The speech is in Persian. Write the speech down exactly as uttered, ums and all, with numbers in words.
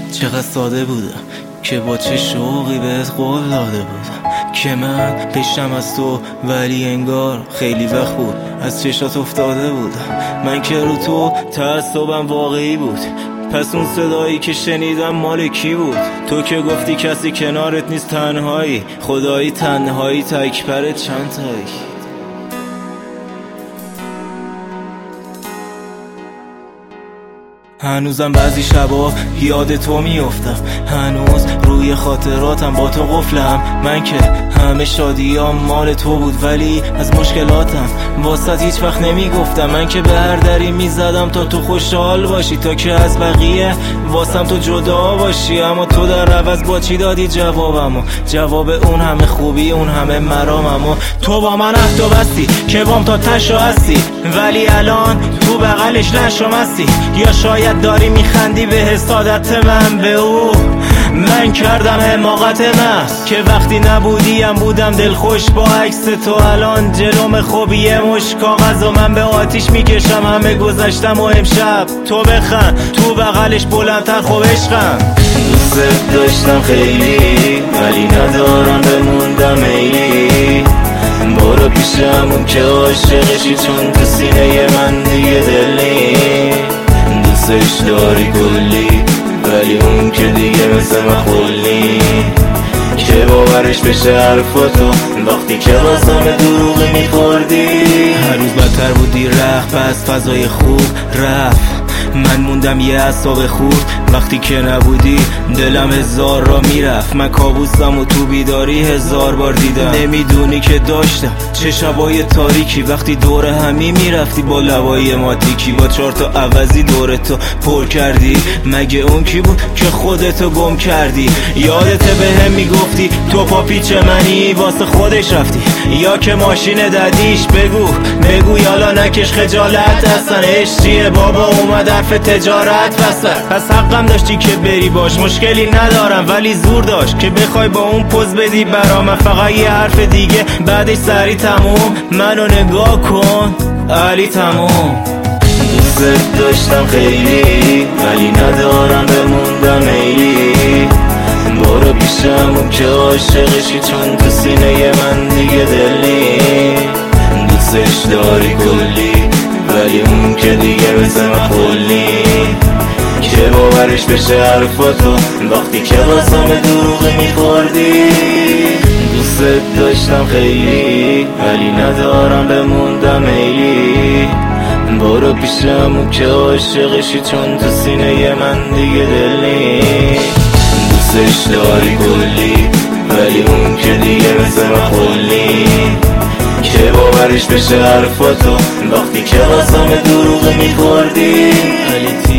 چقدر ساده بودم که با چه شوقی بهت قول داده بودم که من پیشم از تو، ولی انگار خیلی وقت بود از چشات افتاده بودم. من که رو تو تعصبم واقعی بود، پس اون صدایی که شنیدم مال کی بود؟ تو که گفتی کسی کنارت نیست، تنهایی خدایی تنهایی تکبر چند تایی. هنوزم بعضی شبا یاد تو میافتم، هنوز روی خاطراتم با تو قفلم. من که همه شادیام مال تو بود، ولی از مشکلاتم واسط هیچ وقت نمیگفتم. من که به هر دری میزدم تا تو خوشحال باشی، تا که از بقیه واسم تو جدا باشی. اما تو در عوض با چی دادی جوابمو؟ جواب اون همه خوبی، اون همه مراممو. تو با من عهد و بستی که بام تا تشو هستی، ولی الان تو بغلش نشم هستی. یا شاید داری میخندی به حسادت من به او. من کردم حماقت محض که وقتی نبودیم بودم دلخوش با عکس تو. الان جلوم خوبیه مش کاغذ و من به آتیش میکشم همه گذشتم و امشب تو بخند تو بغلش بلندتر. خوب عشقم دوست داشتم خیلی، ولی ندارم بموندم ایلی. برو پیشمون که عاشقشی، چون تو سینه من دیگه دل نی. دوستش داری کلی، ولی اون که دیگه مثل مخولی که باورش بشه حرفاتو وقتی که قسم دروغی میخوردی. هر روز بدتر بودی رخ، پس فضای خوب رفت. من موندم یه اعصاب خورد وقتی که نبودی، دلم هزار را میرفت. من کابوسم و تو بیداری هزار بار دیدم. نمیدونی که داشتم چه شبای تاریکی، وقتی دور همی میرفتی با لبای ماتیکی. با چهار تا عوضی دورتو پر کردی، مگه اون کی بود که خودتو گم کردی؟ یادت به هم میگفتی تو پاپیچ منی واسه خودش رفتی، یا که ماشین ددیش؟ بگو بگو یالا نکش خجالت، اصلا عشقیه بابا اومد حرف تجارت وسط. پس حقم داشتی که بری باش، مشکلی ندارم، ولی زور داشت که بخوای با اون پوز بدی برام. فقط یه حرف دیگه بعدش سری تموم، منو نگاه کن علی تموم. دوست داشتم خیلی، ولی ندارم بموندم ایلی. برو پیشمون که عاشقشی، چون تو سینه من دیگه دل نی. دوستش داری کلی، ولی اون که دیگه مثل مخولی که باورش بشه حرفاتو وقتی که قسم دروغی میخوردی. دوست داشتم خیلی، ولی ندارم بموندم ایلی. برو پیشمون که عاشقشی، چون تو سینه من دیگه دل نی. دوستش داری کلی، ولی اون که دیگه مثل مخولی که باورش بشه حرفاتو وقتی که قسم دروغ میخوردی.